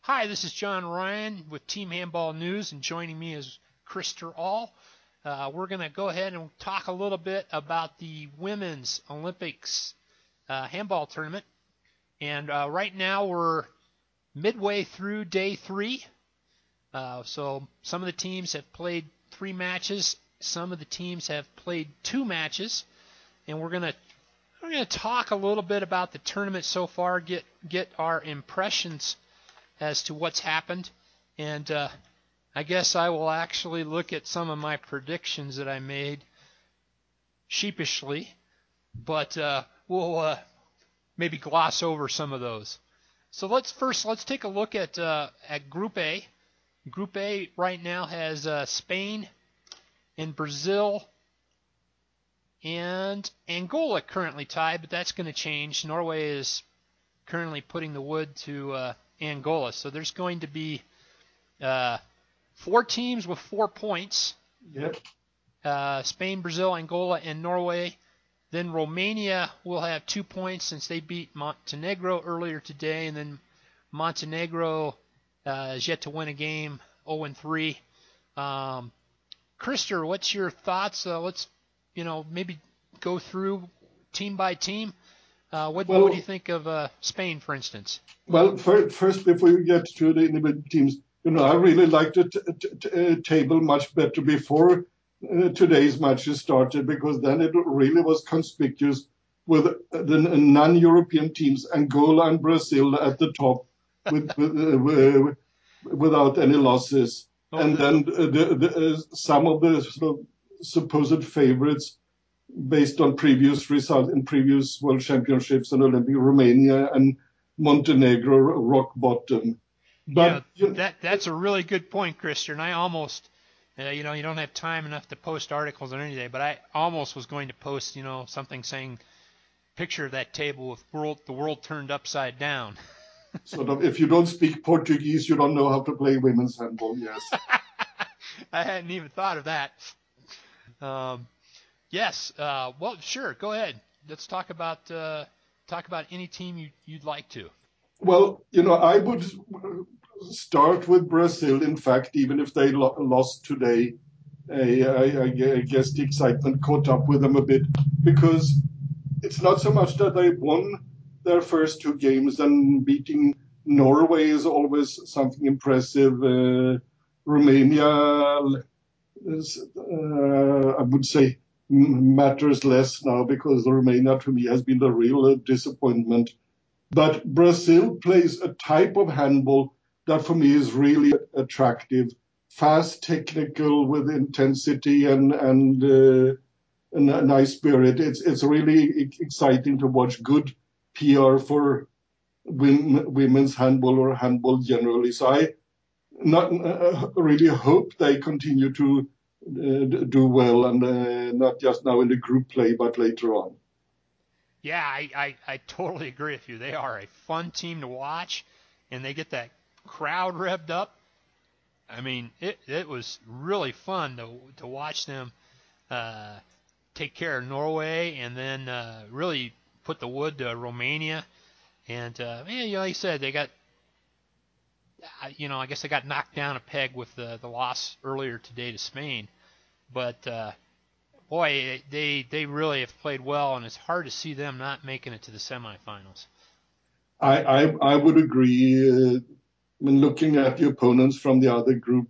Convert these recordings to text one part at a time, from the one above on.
Hi, this is John Ryan with Team Handball News, and joining me is Krister All. We're going to go ahead and talk a little bit about the Women's Olympics handball tournament. And right now we're midway through day 3. So some of the teams have played 3 matches. Some of the teams have played 2 matches. And we're going to talk a little bit about the tournament so far, get our impressions as to what's happened, and I guess I will actually look at some of my predictions that I made sheepishly, but we'll maybe gloss over some of those. So let's take a look at Group A. Group A right now has Spain and Brazil and Angola currently tied, but that's going to change. Norway is currently putting the wood to Angola. So there's going to be 4 teams with 4 points. Yep. Spain, Brazil, Angola, and Norway. Then Romania will have 2 points since they beat Montenegro earlier today. And then Montenegro is yet to win a game, 0-3. Krister, what's your thoughts? Let's maybe go through team by team. What do you think of Spain, for instance? Well, first, before you get to the individual teams, I really liked the table much better before today's matches started, because then it really was conspicuous with the non-European teams, Angola and Brazil at the top, without any losses, and then some of the supposed favorites, based on previous results in previous World Championships and Olympic, Romania and Montenegro, rock bottom. But that's a really good point, Krister. And I almost, you don't have time enough to post articles on any day, but I almost was going to post, something saying, picture of that table with the world turned upside down. Sort of, if you don't speak Portuguese, you don't know how to play women's handball. Yes. I hadn't even thought of that. Yes. Well, sure. Go ahead. Let's talk about any team you'd like to. Well, I would start with Brazil. In fact, even if they lost today, I guess the excitement caught up with them a bit, because it's not so much that they won their first 2 games, and beating Norway is always something impressive. Romania is, I would say, matters less now, because Romania to me has been the real disappointment. But Brazil plays a type of handball that for me is really attractive, fast, technical, with intensity and a nice spirit. It's really exciting to watch. Good PR for women's handball or handball generally. So I not really hope they continue to do well, and not just now in the group play, but later on. Yeah, I totally agree with you. They are a fun team to watch, and they get that crowd revved up. I mean, it was really fun to watch them take care of Norway, and then really put the wood to Romania. And like you said, they got, I guess they got knocked down a peg with the loss earlier today to Spain. But boy, they really have played well, and it's hard to see them not making it to the semifinals. I would agree. When looking at the opponents from the other group,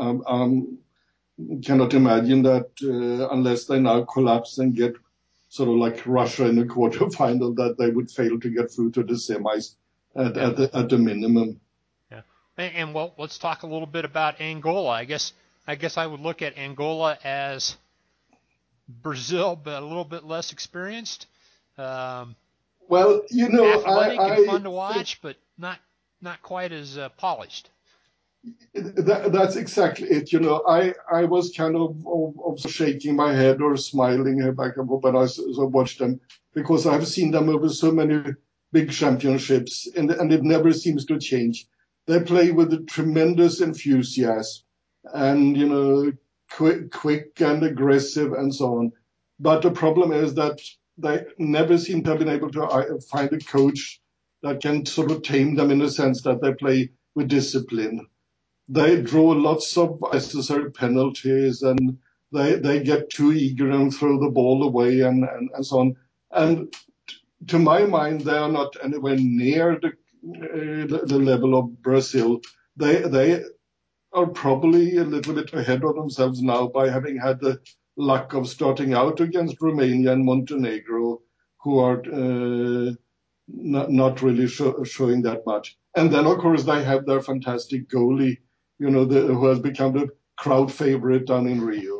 cannot imagine that unless they now collapse and get sort of like Russia in the quarterfinal, that they would fail to get through to the semis at the minimum. Yeah, and well, let's talk a little bit about Angola. I guess I would look at Angola as Brazil, but a little bit less experienced. Well, athletic and fun to watch, but not quite as polished. That's exactly it. I was kind of shaking my head or smiling back and forth when I watched them, because I've seen them over so many big championships, and it never seems to change. They play with a tremendous enthusiasm, and quick and aggressive and so on. But the problem is that they never seem to have been able to find a coach that can sort of tame them, in the sense that they play with discipline. They draw lots of unnecessary penalties, and they get too eager and throw the ball away and so on. And to my mind, they are not anywhere near the level of Brazil. They are probably a little bit ahead of themselves now by having had the luck of starting out against Romania and Montenegro, who are not really showing that much. And then, of course, they have their fantastic goalie, who has become the crowd favorite down in Rio.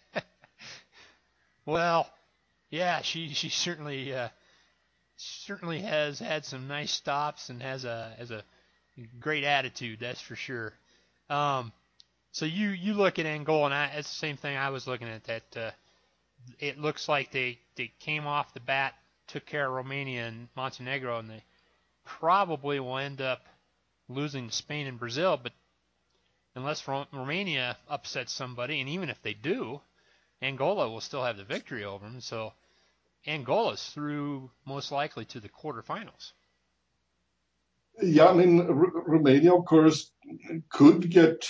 Well, yeah, she certainly has had some nice stops and has a great attitude, that's for sure. So you look at Angola, and it's the same thing I was looking at. That it looks like they came off the bat, took care of Romania and Montenegro, and they probably will end up losing to Spain and Brazil. But unless Romania upsets somebody, and even if they do, Angola will still have the victory over them. So Angola's through most likely to the quarterfinals. Yeah, I mean, Romania, of course, could get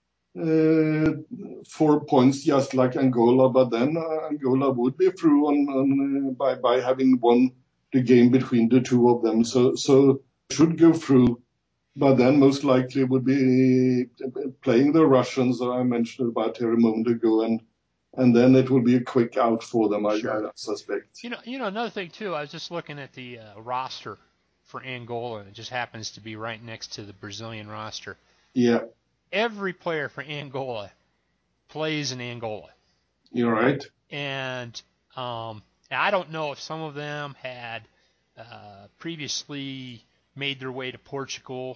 4 points just like Angola, but then Angola would be through by having won the game between the two of them. So should go through, but then most likely would be playing the Russians that I mentioned about here a moment ago, and then it will be a quick out for them, Sure. I suspect. You know, another thing too. I was just looking at the roster for Angola, and it just happens to be right next to the Brazilian roster. Yeah. Every player for Angola plays in Angola. You're right. And I don't know if some of them had previously made their way to Portugal,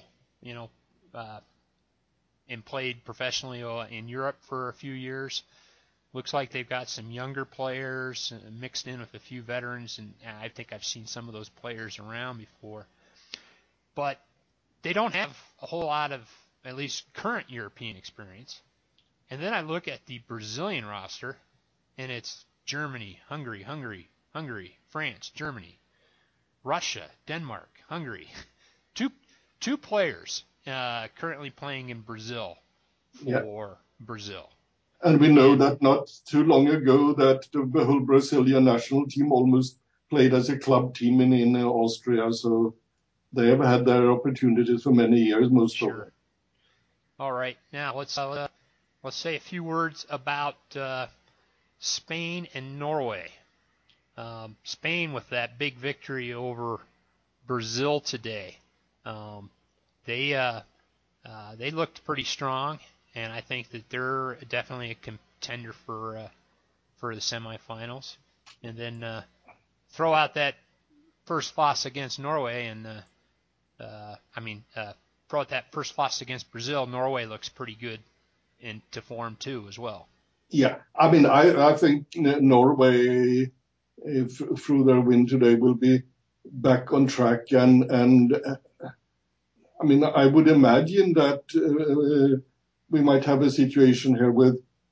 and played professionally in Europe for a few years. Looks like they've got some younger players mixed in with a few veterans, and I think I've seen some of those players around before. But they don't have a whole lot of, at least current European experience. And then I look at the Brazilian roster, and it's Germany, Hungary, France, Germany, Russia, Denmark, Hungary. Two players currently playing in Brazil for Brazil. And we know that not too long ago that the whole Brazilian national team almost played as a club team in Austria. So they have had their opportunities for many years, most of them. All right. Now let's say a few words about Spain and Norway. Spain with that big victory over Brazil today. They looked pretty strong, and I think that they're definitely a contender for the semifinals. And then throw out that first loss against Norway, and throw out that first loss against Brazil. Norway looks pretty good into form too, as well. Yeah, I mean, I think Norway, through their win today, will be back on track, and I mean, I would imagine that we might have a situation here with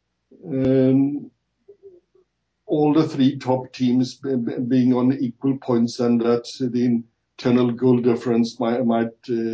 all the three top teams being on equal points, and that the internal goal difference might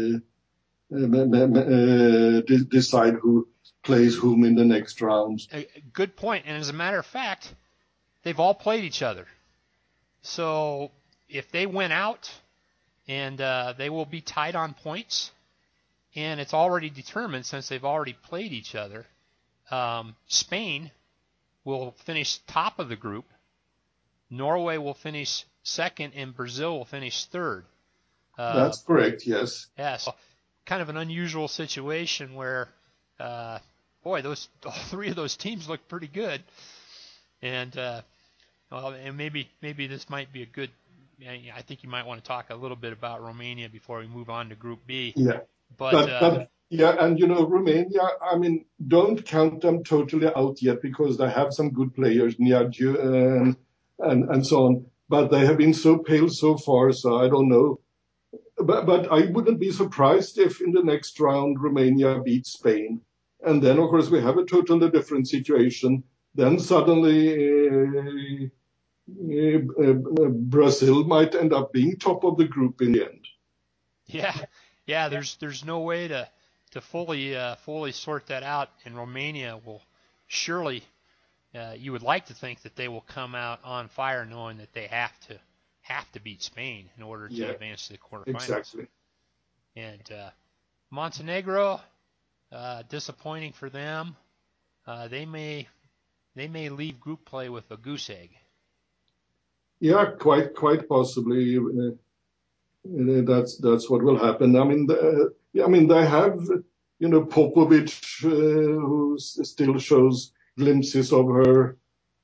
decide who plays whom in the next round. Good point. And as a matter of fact, they've all played each other. So if they win out, and they will be tied on points, and it's already determined since they've already played each other, Spain will finish top of the group, Norway will finish second, and Brazil will finish third. That's correct, yes. Yeah, so kind of an unusual situation where, all three of those teams look pretty good, and and maybe this might be a good. I think you might want to talk a little bit about Romania before we move on to Group B. Yeah, but yeah, and Romania. I mean, don't count them totally out yet because they have some good players, Niaju and so on. But they have been so pale so far, so I don't know. But I wouldn't be surprised if in the next round Romania beats Spain. And then, of course, we have a totally different situation. Then suddenly Brazil might end up being top of the group in the end. Yeah. There's no way to to fully sort that out, and Romania will surely, you would like to think that they will come out on fire, knowing that they have to beat Spain in order to advance to the quarterfinals. Exactly. And Montenegro, disappointing for them. They may leave group play with a goose egg. Yeah, quite possibly. That's what will happen. I mean, they have, Popovic, who still shows glimpses of her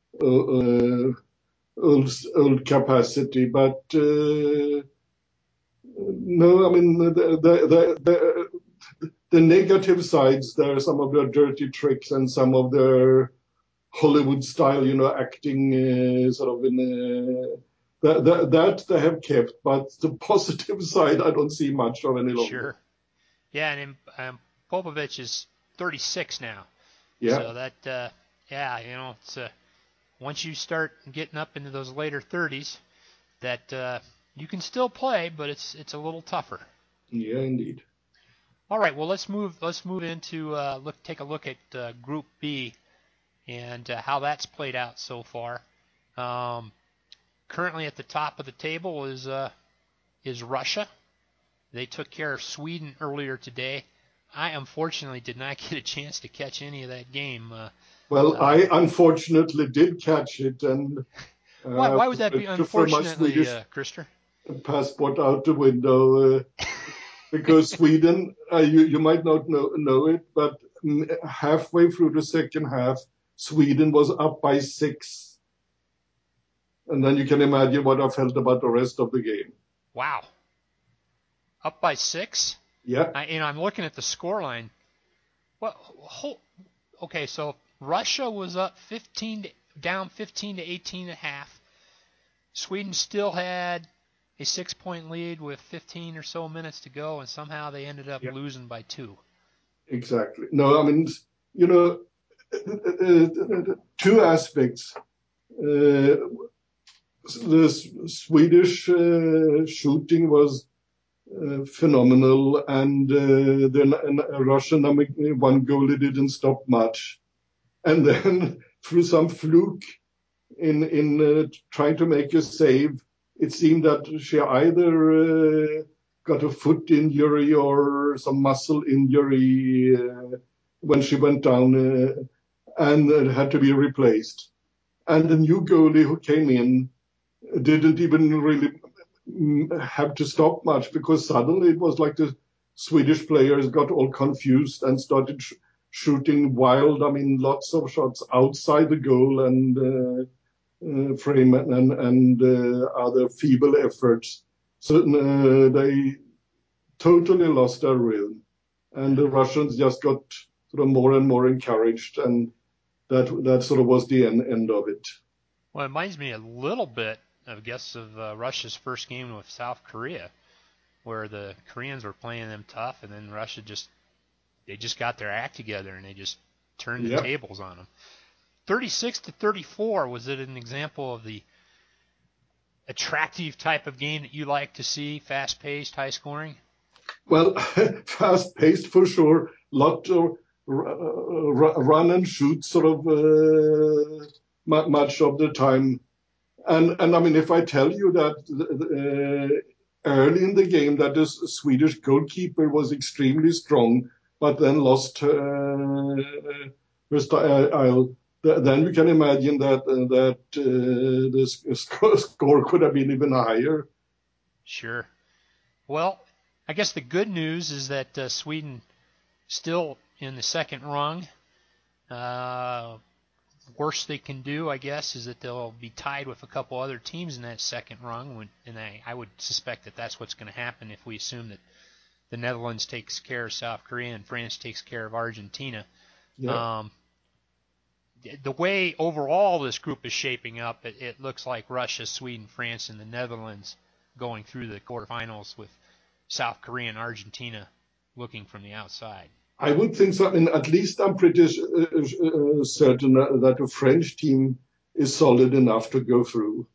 old capacity, but no, I mean, the negative sides, there are some of their dirty tricks and some of their Hollywood style, acting sort of in that they have kept, but the positive side I don't see much of any longer. Sure. Yeah, and Popovic is 36 now. Yeah. So that, it's once you start getting up into those later 30s, that you can still play, but it's a little tougher. Yeah, indeed. All right, well let's move into take a look at Group B and how that's played out so far. Currently at the top of the table is Russia. They took care of Sweden earlier today. I unfortunately did not get a chance to catch any of that game. I unfortunately did catch it, and why would that be unfortunately, Krister? Passport out the window because Sweden, you might not know it, but halfway through the second half, Sweden was up by 6. And then you can imagine what I felt about the rest of the game. Wow. Up by 6? Yeah. I'm looking at the scoreline. Okay, so Russia was up down 15 to 18 and a half. Sweden still had a 6-point lead with 15 or so minutes to go, and somehow they ended up losing by 2. Exactly. No, I mean, 2 aspects. The Swedish shooting was phenomenal, and the Russian one goalie didn't stop much. And then through some fluke in trying to make a save, it seemed that she either got a foot injury or some muscle injury when she went down and had to be replaced. And the new goalie who came in didn't even really have to stop much, because suddenly it was like the Swedish players got all confused and started shooting wild. I mean, lots of shots outside the goal and frame and other feeble efforts. So they totally lost their rhythm, and the Russians just got sort of more and more encouraged, and that sort of was the end of it. Well, it reminds me a little bit, I guess, of Russia's first game with South Korea, where the Koreans were playing them tough, and then Russia just got their act together and they just turned the tables on them. 36 to 34, was it an example of the attractive type of game that you like to see, fast-paced, high-scoring? Well, fast-paced for sure. Lot of run and shoot sort of much of the time. And I mean, if I tell you that early in the game that the Swedish goalkeeper was extremely strong, but then lost her style, then you can imagine that the score could have been even higher. Sure. Well, I guess the good news is that Sweden still in the second rung. Worst they can do, I guess, is that they'll be tied with a couple other teams in that second rung, and I would suspect that that's what's going to happen if we assume that the Netherlands takes care of South Korea and France takes care of Argentina. Yeah. The way overall this group is shaping up, it looks like Russia, Sweden, France, and the Netherlands going through the quarterfinals, with South Korea and Argentina looking from the outside. I would think so. I mean, at least I'm pretty certain that the French team is solid enough to go through.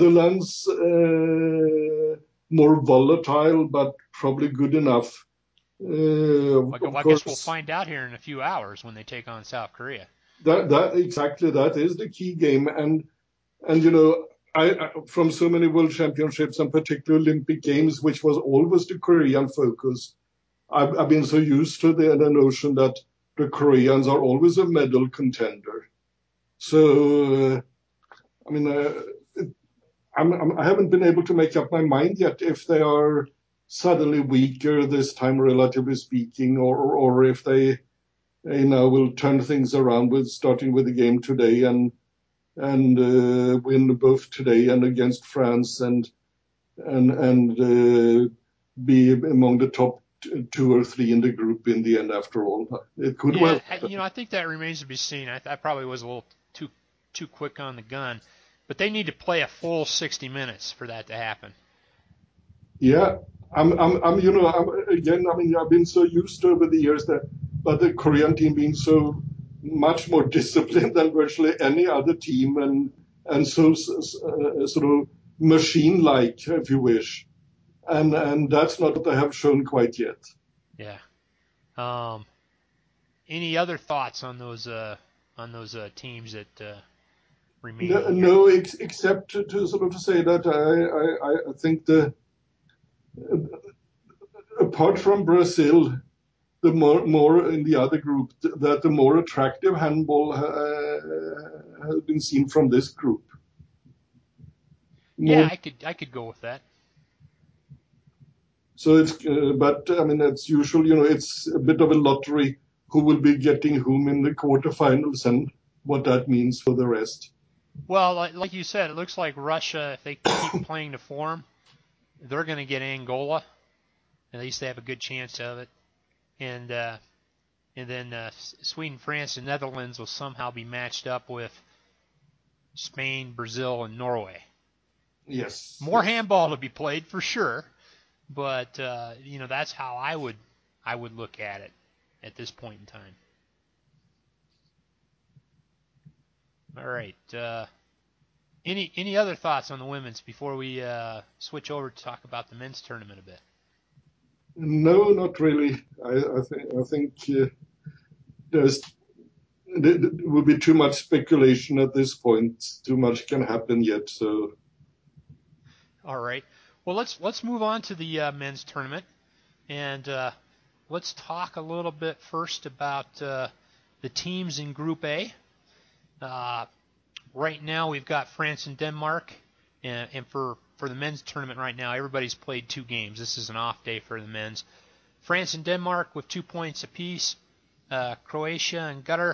Netherlands, more volatile, but probably good enough. Of I guess we'll course, find out here in a few hours when they take on South Korea. that is the key game, and I from so many world championships and particularly Olympic Games, which was always the Korean focus. I've been so used to the notion that the Koreans are always a medal contender. So, I mean, I haven't been able to make up my mind yet if they are suddenly weaker this time, relatively speaking, or if they, will turn things around with starting with the game today and win both today and against France and be among the top two or three in the group in the end. After all, it could well happen. I think that remains to be seen. I probably was a little too quick on the gun, but they need to play a full 60 minutes for that to happen. Yeah, again. I mean, I've been so used to over the years but the Korean team being so much more disciplined than virtually any other team, and so sort of machine-like, if you wish, and that's not what they have shown quite yet. Yeah. Any other thoughts on those teams that remain here? No, except to sort of say that I think apart from Brazil, the more in the other group, that the more attractive handball has been seen from this group. Yeah, I could go with that. So but I mean, it's usual, it's a bit of a lottery who will be getting whom in the quarterfinals and what that means for the rest. Well, like you said, it looks like Russia, if they keep playing to form, they're going to get Angola. At least they have a good chance of it. And then Sweden, France, and Netherlands will somehow be matched up with Spain, Brazil, and Norway. Yes. More handball to be played for sure, but that's how I would look at it at this point in time. All right. Any other thoughts on the women's before we switch over to talk about the men's tournament a bit? No, not really. I think there would be too much speculation at this point. Too much can happen yet. So. All right. Well, let's move on to the men's tournament, and let's talk a little bit first about the teams in Group A. Right now, we've got France and Denmark, and for the men's tournament right now, everybody's played 2 games. This is an off day for the men's. France and Denmark with 2 points apiece. Croatia and Qatar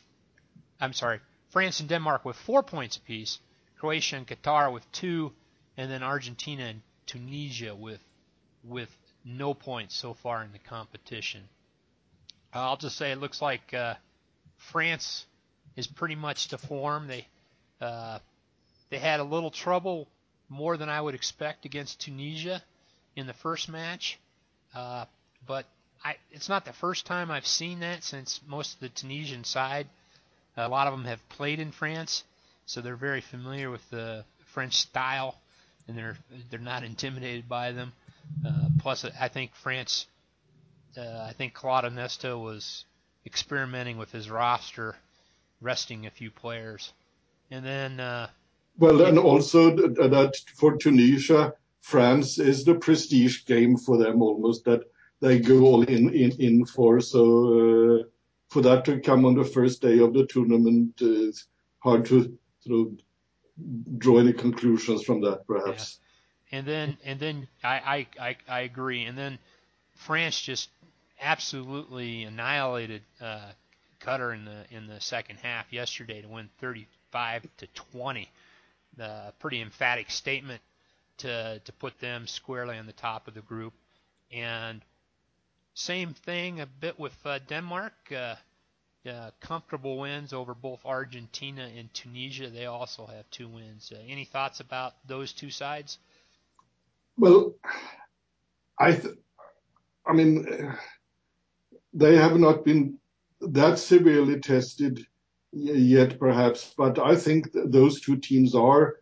France and Denmark with 4 points apiece. Croatia and Qatar with 2, and then Argentina and Tunisia with no points so far in the competition. I'll just say it looks like France is pretty much to form. They had a little trouble, more than I would expect, against Tunisia in the first match, but it's not the first time I've seen that since most of the Tunisian side, a lot of them have played in France, so they're very familiar with the French style, and they're not intimidated by them. Plus, I think France, I think Claude Onesta was experimenting with his roster, resting a few players. And then and also that for Tunisia, France is the prestige game for them almost, that they go all in for. So for that to come on the first day of the tournament, it's hard to sort of draw any conclusions from that, perhaps. Yeah. And then I agree. And then France just absolutely annihilated Qatar in the second half yesterday to win 35-20. Pretty emphatic statement to put them squarely on the top of the group. And same thing a bit with Denmark. Comfortable wins over both Argentina and Tunisia. They also have 2 wins. Any thoughts about those 2 sides? Well, I mean, they have not been that severely tested yet, perhaps, but I think those 2 teams are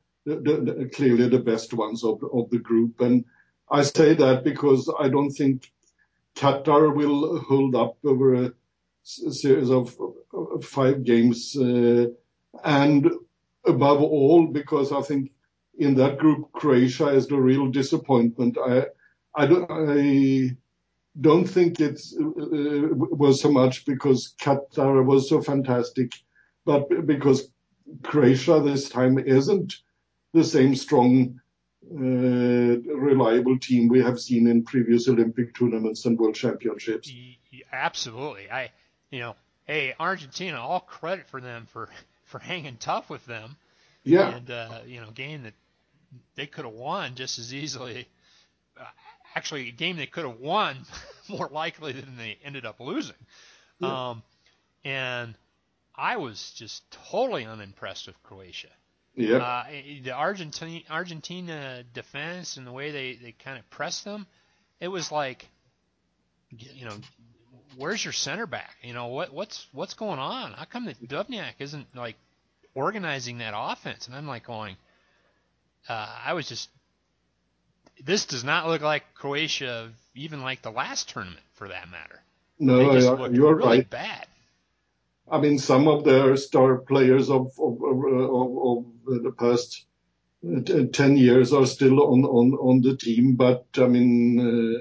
clearly the best ones of the group. And I say that because I don't think Qatar will hold up over a series of 5 games, and above all, because I think in that group Croatia is the real disappointment. I don't think it was so much because Qatar was so fantastic, but because Croatia this time isn't the same strong, reliable team we have seen in previous Olympic tournaments and World Championships. Absolutely. Hey, Argentina, all credit for them for hanging tough with them. Yeah. And, game that they could have won just as easily. Actually, a game they could have won more likely than they ended up losing. Yeah. And I was just totally unimpressed with Croatia. Yeah. The Argentina defense and the way they kind of pressed them, it was like, where's your center back? What's going on? How come that Dubnjak isn't like organizing that offense? And I'm like going, this does not look like Croatia, even like the last tournament for that matter. No, they just looked you're really right. bad. I mean, some of their star players of the past 10 years are still on the team, but I mean,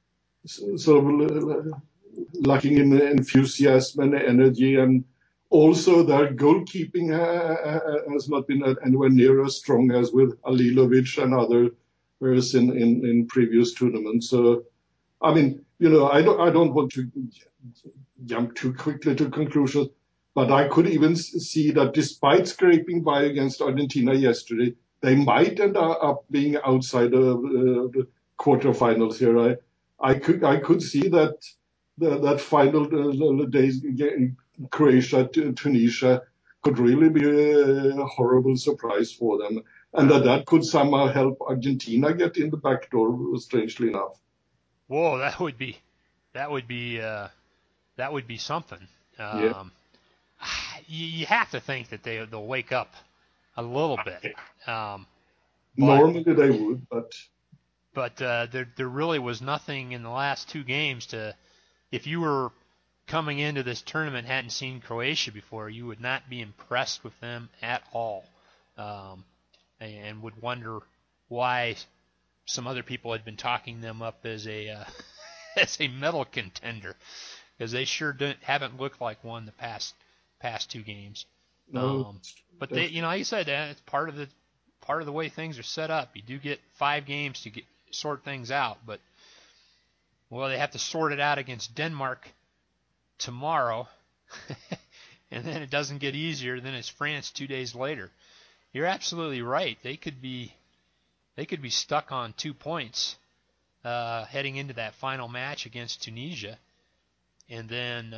lacking in enthusiasm and energy, and also their goalkeeping has not been anywhere near as strong as with Alilovic and others in previous tournaments. So, I mean, I don't want to jump too quickly to conclusions, but I could even see that despite scraping by against Argentina yesterday, they might end up being outside the quarterfinals here. I could see that final days Croatia Tunisia could really be a horrible surprise for them, and that could somehow help Argentina get in the back door. Strangely enough. Whoa, that would be something. Yeah. You have to think that they'll wake up a little bit. Normally they would, but there really was nothing in the last 2 games if you were coming into this tournament hadn't seen Croatia before, you would not be impressed with them at all, and would wonder why some other people had been talking them up as a as a medal contender, because they sure haven't looked like one the past 2 games. No, but they, like you said, it's part of the way things are set up. You do get 5 games to sort things out, but they have to sort it out against Denmark tomorrow, and then it doesn't get easier. Then it's France 2 days later. You're absolutely right. They could be stuck on 2 points heading into that final match against Tunisia, and then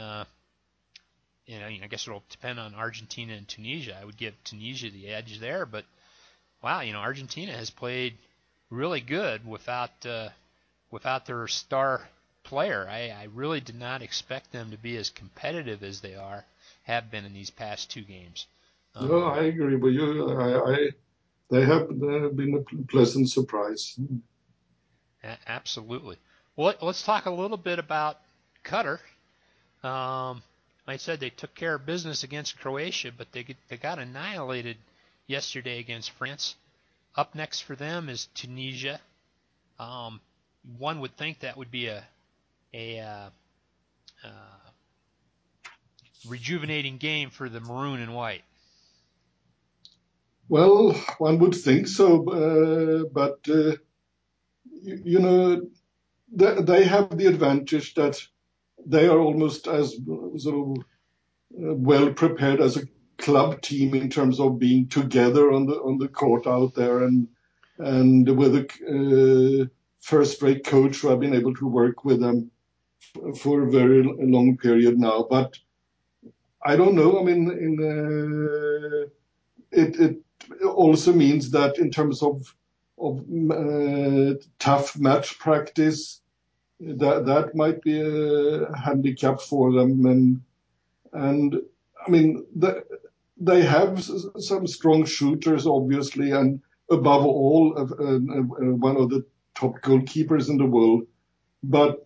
I guess it'll depend on Argentina and Tunisia. I would give Tunisia the edge there, but wow, Argentina has played really good without their star player. I really did not expect them to be as competitive as they have been in these past 2 games. No, I agree with you. They have been a pleasant surprise. Absolutely. Well, let's talk a little bit about Qatar. Like I said, they took care of business against Croatia, but they got annihilated yesterday against France. Up next for them is Tunisia. One would think that would be a rejuvenating game for the maroon and white. Well, one would think so, but they have the advantage that they are almost as sort of well prepared as a club team in terms of being together on the court out there, and with a first-rate coach who have been able to work with them for a very long period now. But I don't know. I mean, it also means that in terms of tough match practice, that might be a handicap for them, and I mean they have some strong shooters, obviously, and above all, one of the top goalkeepers in the world. but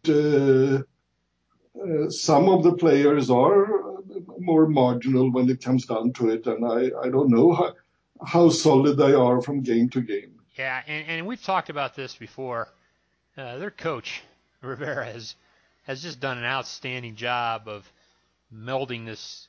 some of the players are more marginal when it comes down to it, and I don't know how solid they are from game to game. Yeah, and we've talked about this before. Their coach, Rivera, has just done an outstanding job of melding this.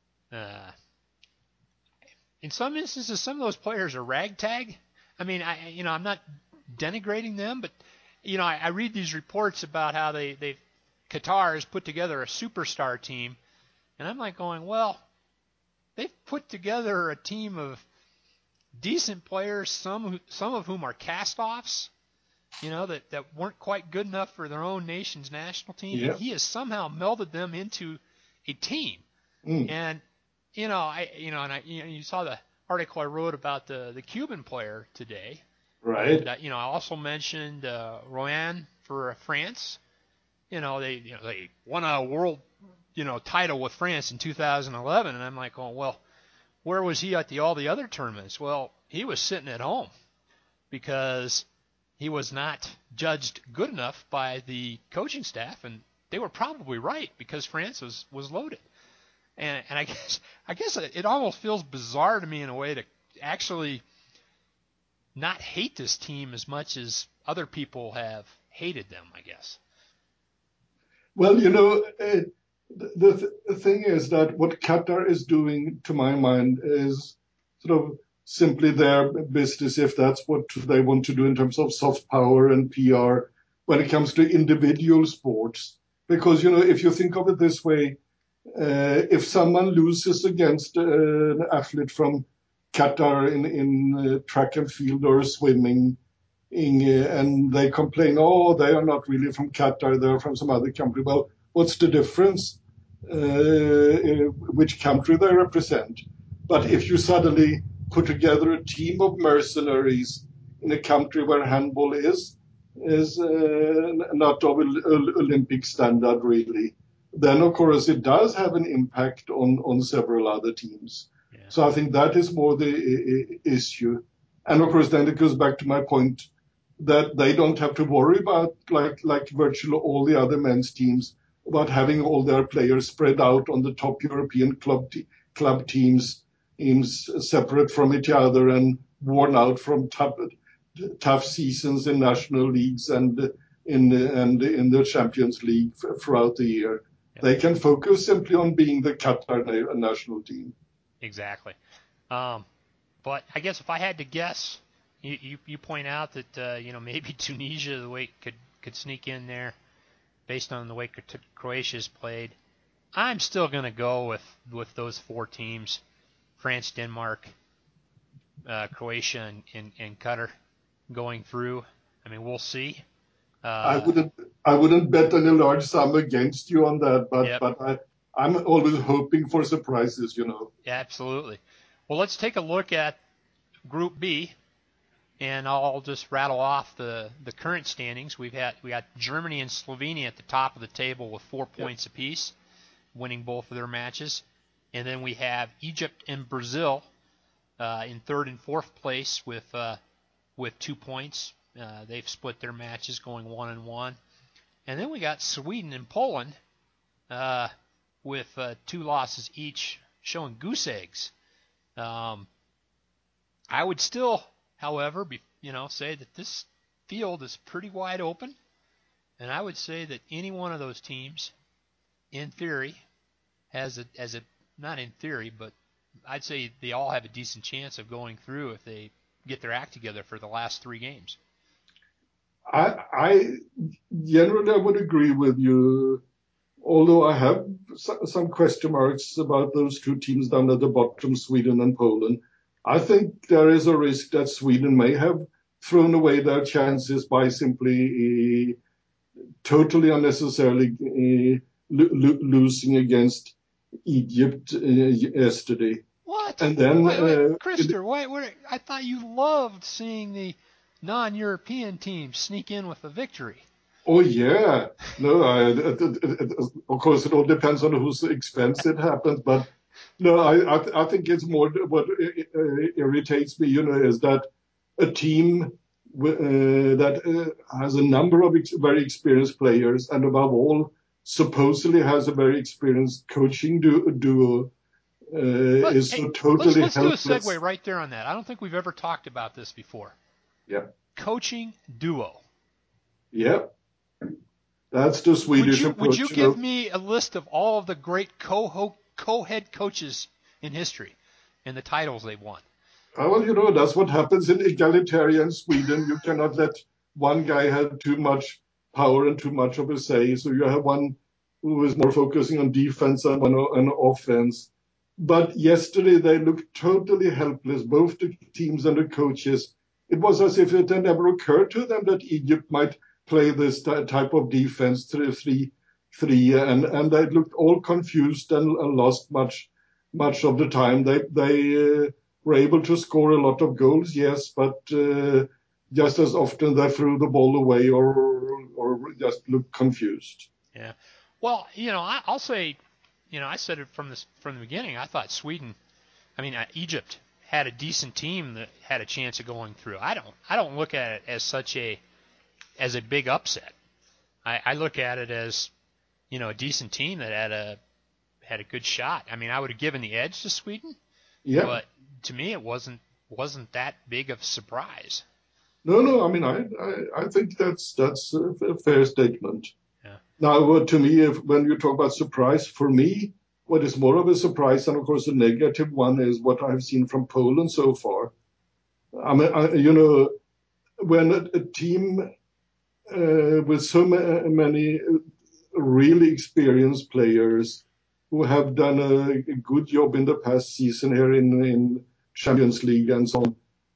In some instances, some of those players are ragtag. I mean, I'm not denigrating them, but I read these reports about how Qatar has put together a superstar team, and I'm like going, well, they've put together a team of decent players, some of whom are cast-offs, that weren't quite good enough for their own nation's national team, Yeah. and he has somehow melded them into a team. And you saw the article I wrote about the Cuban player today. Right. And, I also mentioned Royan for France. They won a world, title with France in 2011, and I'm like, oh well, where was he at all the other tournaments? Well, he was sitting at home because he was not judged good enough by the coaching staff, and they were probably right because France was loaded. And I guess it almost feels bizarre to me in a way to actually not hate this team as much as other people have hated them, I guess. Well, the thing is that what Qatar is doing, to my mind, is sort of simply their business if that's what they want to do in terms of soft power and PR when it comes to individual sports. Because, if you think of it this way, if someone loses against an athlete from Qatar in track and field or swimming, and they complain, oh, they are not really from Qatar, they're from some other country. Well, what's the difference? Which country they represent. But if you suddenly put together a team of mercenaries in a country where handball is not of Olympic standard really, then of course it does have an impact on several other teams. Yeah. So I think that is more the issue. And of course, then it goes back to my point that they don't have to worry about, like virtually all the other men's teams, about having all their players spread out on the top European club teams separate from each other and worn out from tough seasons in national leagues and in the Champions League throughout the year. Yeah. They can focus simply on being the Qatar national team. Exactly. But I guess if I had to guess, you point out that maybe Tunisia the way could sneak in there based on the way Croatia's played. I'm still going to go with those four teams: France, Denmark, Croatia, and Qatar going through. I mean, we'll see. I wouldn't bet any large sum against you on that, Yep. but I'm always hoping for surprises. Absolutely. Well, let's take a look at Group B, and I'll just rattle off the current standings. We got Germany and Slovenia at the top of the table with 4 points apiece, winning both of their matches, and then we have Egypt and Brazil in third and fourth place with 2 points. They've split their matches, going 1-1, and then we got Sweden and Poland with 2 losses each, showing goose eggs. I would still, however, say that this field is pretty wide open, and I would say that any one of those teams, in theory, not in theory, but I'd say they all have a decent chance of going through if they get their act together for the last 3 games. I generally would agree with you, although I have some question marks about those 2 teams down at the bottom, Sweden and Poland. I think there is a risk that Sweden may have thrown away their chances by simply totally unnecessarily losing against Egypt yesterday. What? And then, wait, Krister, wait, I thought you loved seeing the non-European teams sneak in with a victory. Oh yeah, no. Of course, it all depends on whose expense it happens. But no, I think it's more what irritates me. Is that a team that has a number of very experienced players, and above all, supposedly has a very experienced coaching duo, is hey, so totally let's do a helpless. segue right there on that. I don't think we've ever talked about this before. Yeah, Coaching duo. yeah, that's the Swedish Would you approach. give me a list of all of the great co-head coaches in history and the titles they've won? Well, that's what happens in egalitarian Sweden. You cannot let one guy have too much power and too much of a say. So you have one who is more focusing on defense and one on offense. But yesterday they looked totally helpless, both the teams and the coaches. It was as if it had never occurred to them that Egypt might play this type of defense 3-3, and they looked all confused and lost much of the time. They were able to score a lot of goals, yes, but just as often they threw the ball away or just looked confused. Yeah. Well, I'll say, I said it from the beginning. I thought Egypt had a decent team that had a chance of going through. I don't look at it as as a big upset. I look at it as, a decent team that had a good shot. I would have given the edge to Sweden, Yeah. but to me it wasn't that big of a surprise. No. I think that's a fair statement. Yeah. Now, to me, when you talk about surprise, for me, what is more of a surprise, and of course a negative one, is what I've seen from Poland so far. When a team with so many really experienced players who have done a good job in the past season here in Champions League and so on,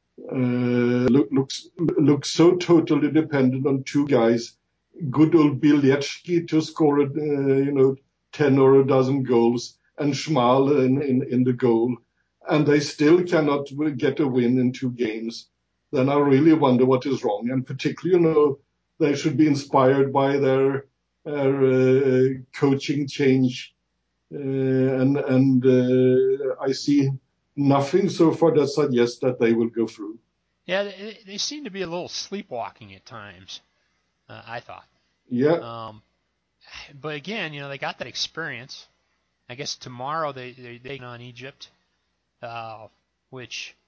looks so totally dependent on two guys, good old Bilecki to score 10 or a dozen goals, and Schmal in the goal, and they still cannot get a win in 2 games. Then I really wonder what is wrong, and particularly, they should be inspired by their coaching change, and I see nothing so far that suggests that they will go through. Yeah, they seem to be a little sleepwalking at times. I thought. Yeah. But again, they got that experience. I guess tomorrow they on Egypt, which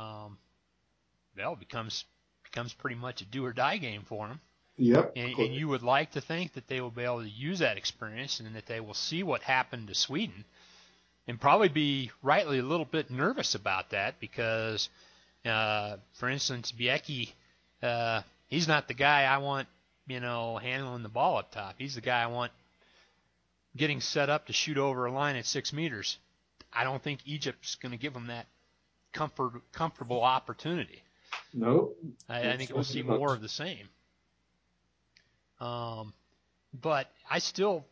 becomes pretty much a do or die game for them. Yeah. And you would like to think that they will be able to use that experience and that they will see what happened to Sweden and probably be rightly a little bit nervous about that because, for instance, Biecki, he's not the guy I want, handling the ball up top. He's the guy I want getting set up to shoot over a line at 6 meters. I don't think Egypt's going to give him that comfortable opportunity. No. I think we'll see more of the same. But I still,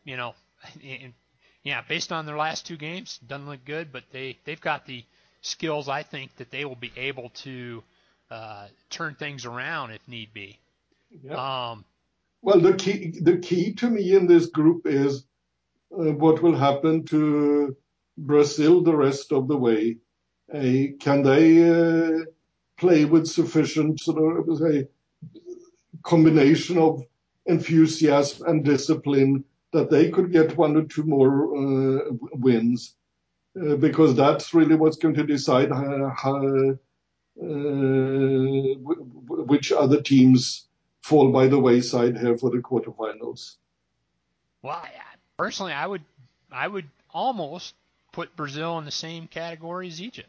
based on their last 2 games, doesn't look good, but they've got the skills, I think, that they will be able to turn things around if need be. Yeah. Well, the key to me in this group is what will happen to Brazil the rest of the way. Can they play with sufficient sort of combination of enthusiasm and discipline that they could get 1 or 2 more wins? Because that's really what's going to decide which other teams fall by the wayside here for the quarterfinals. Well, personally, I would almost put Brazil in the same category as Egypt.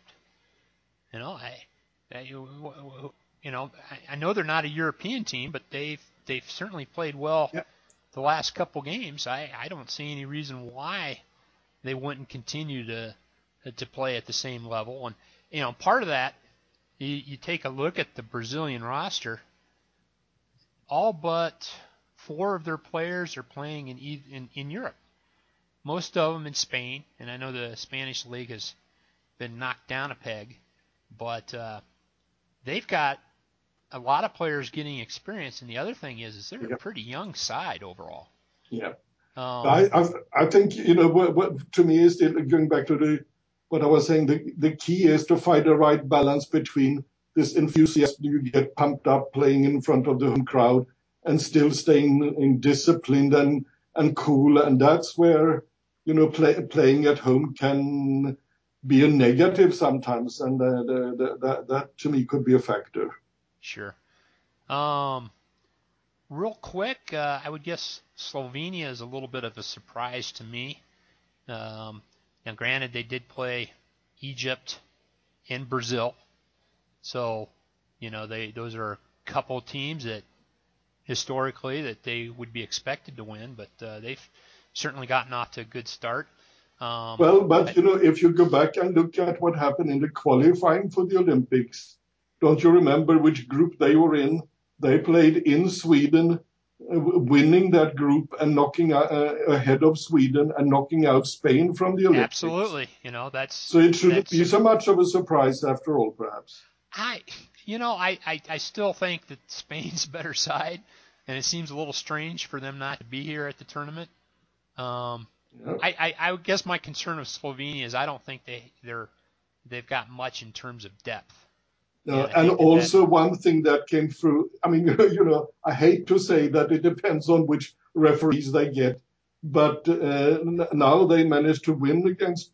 I know they're not a European team, but they've certainly played well the last couple games. I don't see any reason why they wouldn't continue to play at the same level. And part of that, you take a look at the Brazilian roster. All but 4 of their players are playing in Europe. Most of them in Spain, and I know the Spanish league has been knocked down a peg, but they've got a lot of players getting experience. And the other thing is they're a pretty young side overall. Yeah. I think, what to me is still going back to what I was saying, the key is to find the right balance between this enthusiasm, you get pumped up playing in front of the home crowd and still staying disciplined and cool. And that's where, playing at home can be a negative sometimes. And that to me could be a factor. Sure. Real quick, I would guess Slovenia is a little bit of a surprise to me. Now, granted, they did play Egypt and Brazil, so those are a couple teams that historically that they would be expected to win, but they've certainly gotten off to a good start. If you go back and look at what happened in the qualifying for the Olympics, don't you remember which group they were in? They played in Sweden, winning that group and knocking ahead of Sweden and knocking out Spain from the Olympics. Absolutely, so it shouldn't be so much of a surprise after all, perhaps. I still think that Spain's a better side, and it seems a little strange for them not to be here at the tournament. I guess my concern with Slovenia is I don't think they've got much in terms of depth. And also one thing that came through, I mean, I hate to say that it depends on which referees they get, but now they managed to win against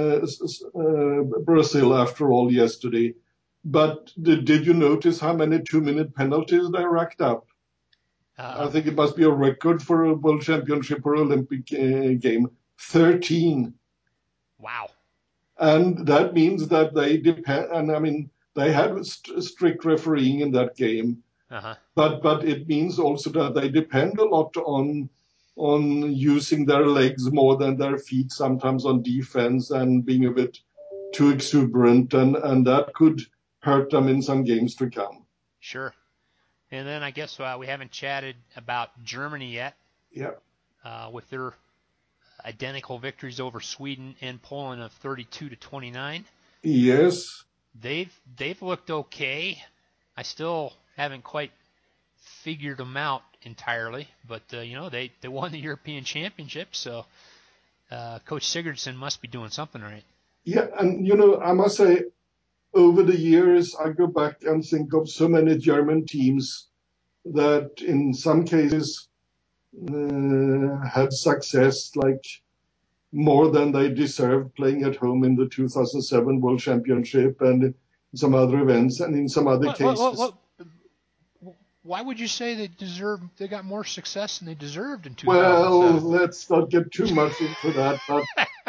Brazil after all yesterday. But did you notice how many 2-minute penalties they racked up? I think it must be a record for a World Championship or Olympic game. 13. Wow. And that means that they depend, and I mean, they had strict refereeing in that game, but it means also that they depend a lot on using their legs more than their feet, sometimes on defense and being a bit too exuberant, and that could hurt them in some games to come. Sure. And then I guess we haven't chatted about Germany yet. Yeah. With their identical victories over Sweden and Poland of 32-29. Yes. They've looked okay. I still haven't quite figured them out entirely, but they won the European Championship, so Coach Sigurdsson must be doing something right. Yeah, and I must say, over the years, I go back and think of so many German teams that in some cases had success, like more than they deserved, playing at home in the 2007 World Championship and some other events, and in some other cases. Why would you say they got more success than they deserved in 2007? Well, let's not get too much into that, but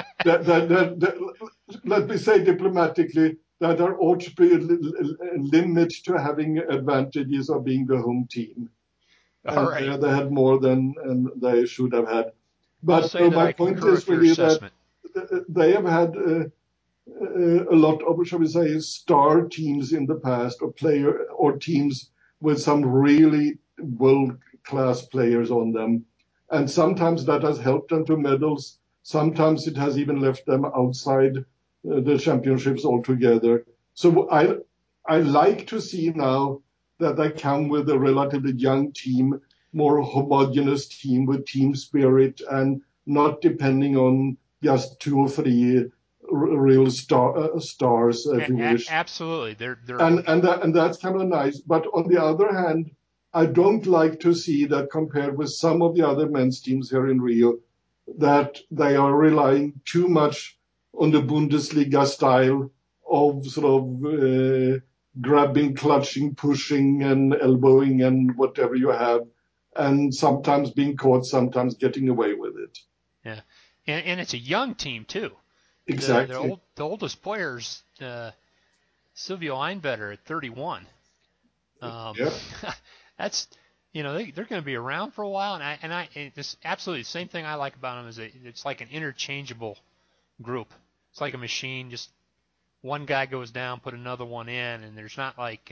let me say diplomatically that there ought to be a limit to having advantages of being the home team. All right. They had more than they should have had. But my point is really that they have had a lot of, shall we say, star teams in the past, or teams with some really world-class players on them. And sometimes that has helped them to medals. Sometimes it has even left them outside the championships altogether. So I like to see now that they come with a relatively young team, more homogeneous team with team spirit and not depending on just 2 or 3 real stars, if you wish. Absolutely. And that's kind of nice. But on the other hand, I don't like to see that compared with some of the other men's teams here in Rio, that they are relying too much on the Bundesliga style of sort of grabbing, clutching, pushing, and elbowing, and whatever you have, and sometimes being caught, sometimes getting away with it. Yeah, and it's a young team too. Exactly. The oldest players, Silvio Einvetter at 31. Yeah. That's they're going to be around for a while, and it's absolutely the same thing I like about them is it's like an interchangeable group. It's like a machine. Just one guy goes down, put another one in, and there's not like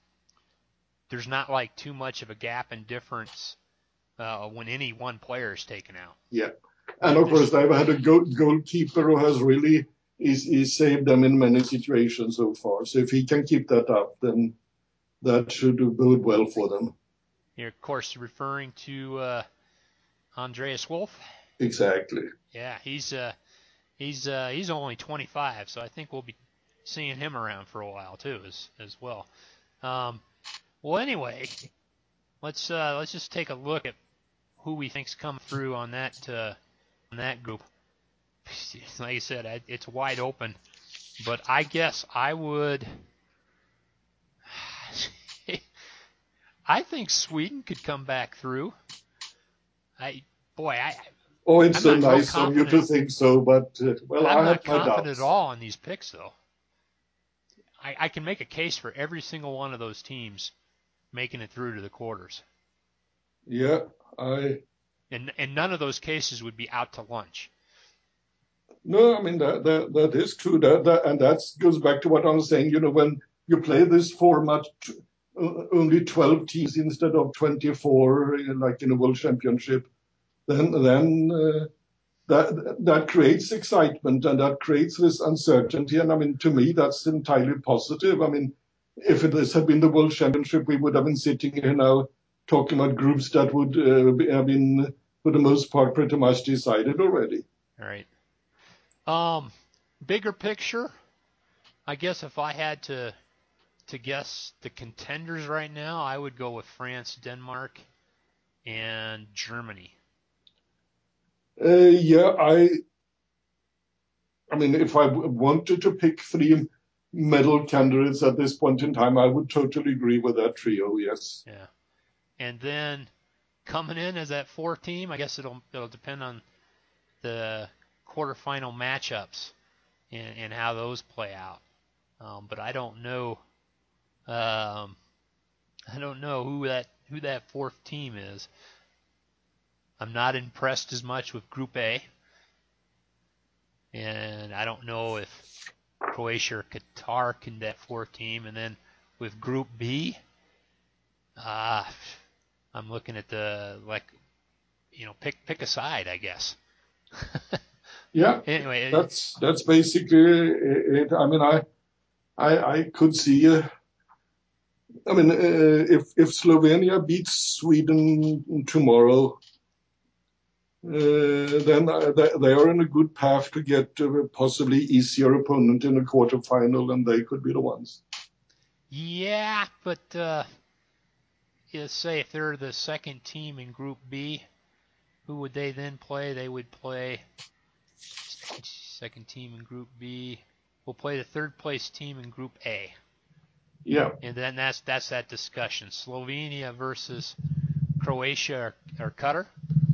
too much of a gap in difference when any one player is taken out. Yeah, and of course they've had a goalkeeper who has really is saved them in many situations so far. So if he can keep that up, then that should bode well for them. You're of course referring to Andreas Wolf. Exactly. Yeah, he's only 25, so I think we'll be seeing him around for a while too, as well. Well, anyway, let's just take a look at who we think's coming through on that group. Like I said, it's wide open, but I guess I would. I think Sweden could come back through. I boy, I Oh, it's I'm so not real nice of you to confident. think so, but well, I'm I have not my confident at doubts. all on these picks, though. I can make a case for every single one of those teams making it through to the quarters, Yeah, I and none of those cases would be out to lunch. no, I mean that is true. And that goes back to what I was saying. You know, when you play this format, only 12 teams instead of 24, like in a World Championship, then that creates excitement and that creates this uncertainty. And I mean, to me, that's entirely positive. I mean, if this had been the World Championship, we would have been sitting here now talking about groups that would have been, for the most part, pretty much decided already. All right. Bigger picture, I guess if I had to guess the contenders right now, I would go with France, Denmark, and Germany. Yeah, I mean, if I wanted to pick three medal candidates at this point in time, I would totally agree with that trio. Yes. Yeah. And then coming in as that fourth team, I guess it'll depend on the quarterfinal matchups and how those play out. But I don't know. I don't know who that fourth team is. I'm not impressed as much with Group A, and I don't know if Croatia or Qatar can that fourth team. And then with Group B, I'm looking at pick a side, I guess. Yeah, Anyway, that's basically it. I mean, I could see. I mean, if Slovenia beats Sweden tomorrow, then they are in a good path to get a possibly easier opponent in the quarterfinal, and they could be the ones. yeah, but say if they're the second team in Group B, who would they then play? They would play second team in Group B. Will play the third place team in Group A. Yeah. And then that's that discussion. Slovenia versus Croatia or Qatar.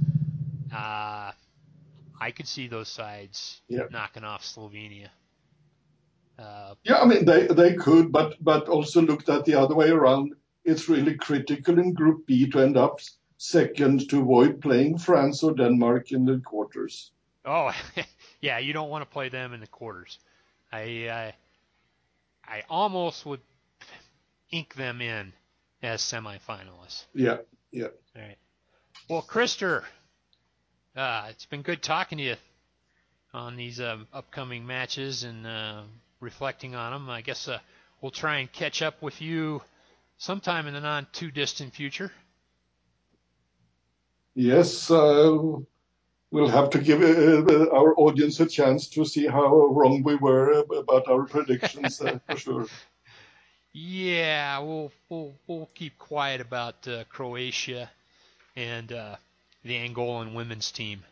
I could see those sides Yeah. knocking off Slovenia. Yeah, I mean they could, but also looked at the other way around. It's really critical in Group B to end up second to avoid playing France or Denmark in the quarters. Oh, yeah, you don't want to play them in the quarters. I almost would ink them in as semifinalists. Yeah, yeah. All right. Well, Krister, it's been good talking to you on these upcoming matches and reflecting on them. I guess we'll try and catch up with you sometime in the not too distant future. Yes, we'll have to give our audience a chance to see how wrong we were about our predictions, for sure. Yeah, we'll keep quiet about Croatia and the Angolan women's team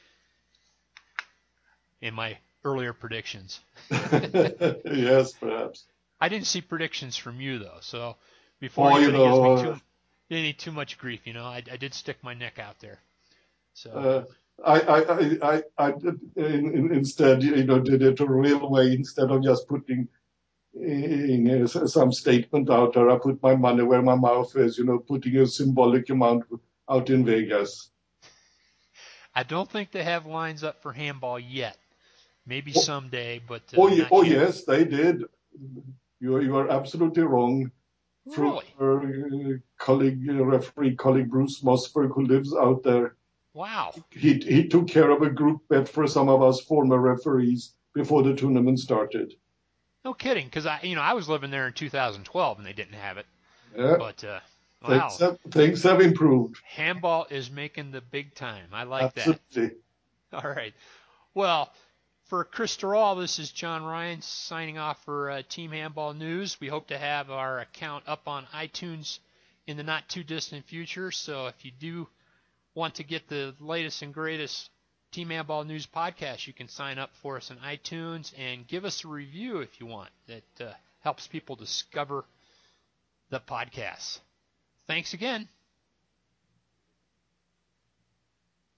in my earlier predictions. Yes, perhaps. I didn't see predictions from you though, so before Or, anybody gives me too much grief, I did stick my neck out there. So I instead, did it a real way instead of just putting some statement out there. I put my money where my mouth is, putting a symbolic amount out in Vegas. I don't think they have lines up for handball yet. Maybe someday, but not Oh yet. yes, they did. You are absolutely wrong. Through Really? our referee colleague Bruce Mossberg, who lives out there. Wow. He took care of a group bet for some of us former referees before the tournament started. No kidding, because I was living there in 2012 and they didn't have it. Yeah. But wow, Things have improved. handball is making the big time. I like that. Absolutely. All right. Well, For Chris Terrell, this is John Ryan signing off for Team Handball News. We hope to have our account up on iTunes in the not-too-distant future, so if you do want to get the latest and greatest Team Handball News podcast, you can sign up for us on iTunes and give us a review if you want. That helps people discover the podcast. Thanks again.